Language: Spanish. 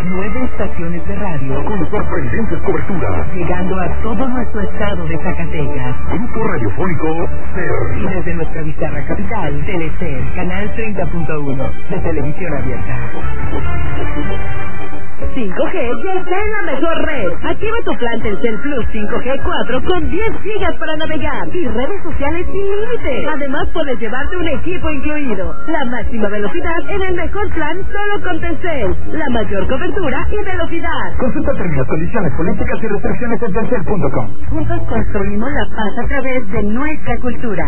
9 estaciones de radio con sorprendentes coberturas, llegando a todo nuestro estado de Zacatecas. Grupo Radiofónico SER. Y desde nuestra bizarra capital, Telecer, canal 30.1 de televisión abierta. 5G ya está en la mejor red. Activa tu plan Telcel Plus 5G 4 con 10 gigas para navegar y redes sociales sin límite. Además puedes llevarte un equipo incluido. La máxima velocidad en el mejor plan solo con Telcel. La mayor cobertura y velocidad. Consulta términos, condiciones, políticas y restricciones en telcel.com. Juntos construimos la paz a través de nuestra cultura.